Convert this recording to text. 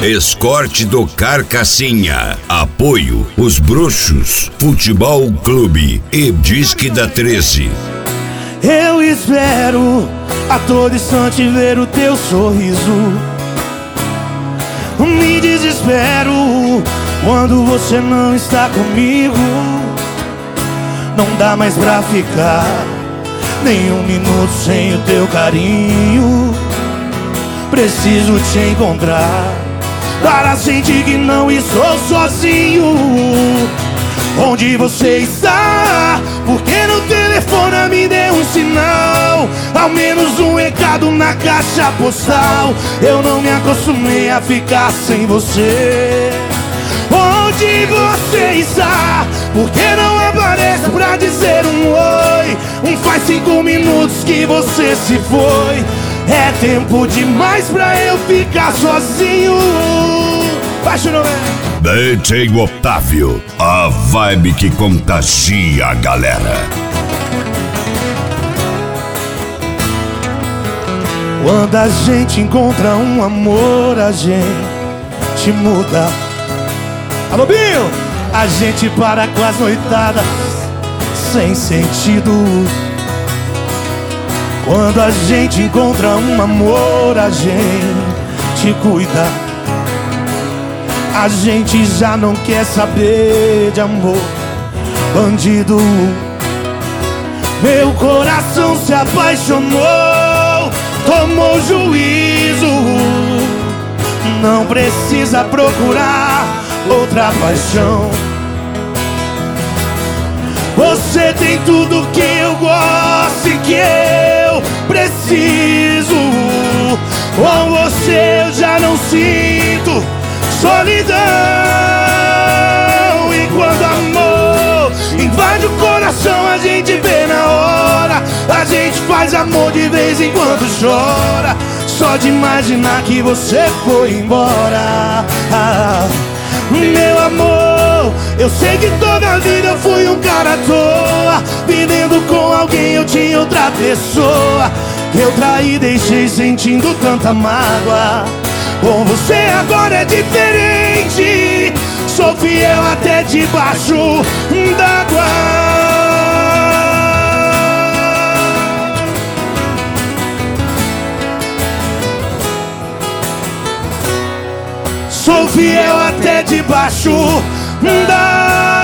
Escorte do Carcassinha. Apoio Os Bruxos, Futebol Clube e Disque da 13. Eu espero a todo instante ver o teu sorriso. Me desespero quando você não está comigo. Não dá mais pra ficar nem um minuto sem o teu carinho. Preciso te encontrar para sentir que não estou sozinho. Onde você está? Porque no telefone me deu um sinal, ao menos um recado na caixa postal. Eu não me acostumei a ficar sem você. Onde você está? Porque não aparece pra dizer um oi? Faz 5 minutos que você se foi. É tempo demais pra eu ficar sozinho. Baixa o nome. DJ Otávio, a vibe que contagia a galera. Quando a gente encontra um amor, a gente muda. Alô, Binho! A gente para com as noitadas sem sentido. Quando a gente encontra um amor, a gente cuida. A gente já não quer saber de amor, bandido. Meu coração se apaixonou, tomou juízo. Não precisa procurar outra paixão. Você tem tudo que eu gosto e que eu preciso. Com você eu já não sinto solidão. E quando amor invade o coração, a gente vê na hora. A gente faz amor de vez em quando chora, só de imaginar que você foi embora. Meu amor, eu sei que toda a vida eu fui um cara à toa, vivendo com alguém, eu tinha outra pessoa. Eu traí, deixei sentindo tanta mágoa. Com você agora é diferente, sou fiel até debaixo d'água. Sou fiel até debaixo d'água.